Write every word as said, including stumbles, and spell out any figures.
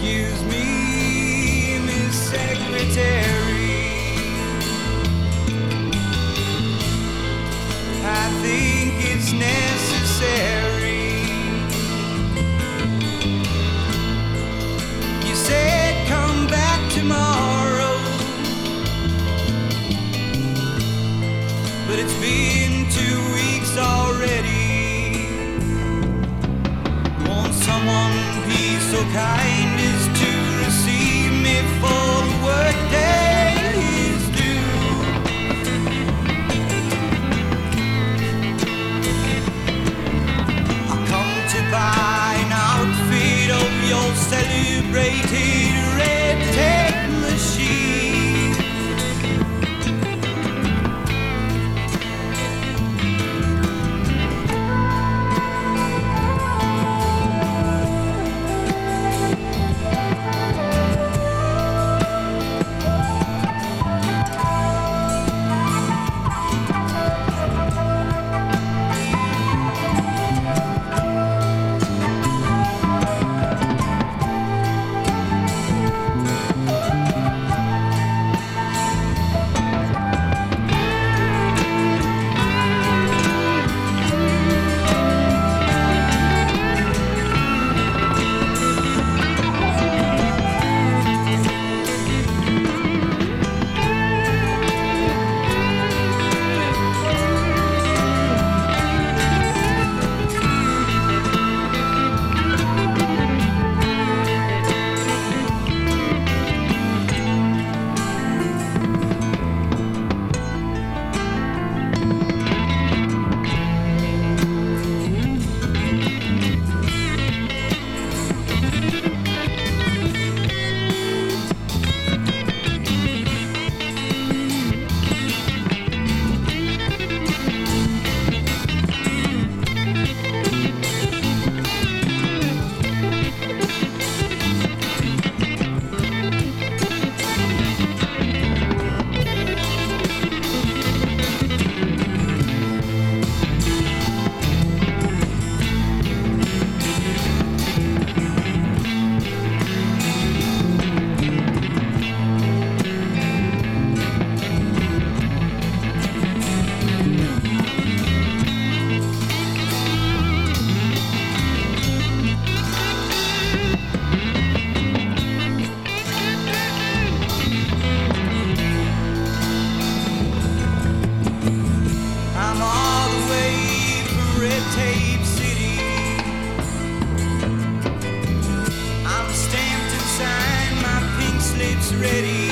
Excuse me, Miss Secretary, I think it's necessary. You said come back tomorrow, but it's been two weeks already. Won't someone be so kind as to receive me for the work day is due? I come to buy an outfit of your celebrated red tape machine. I'm all the way from Red Tape City. I'm stamped and signed, my pink slip's ready.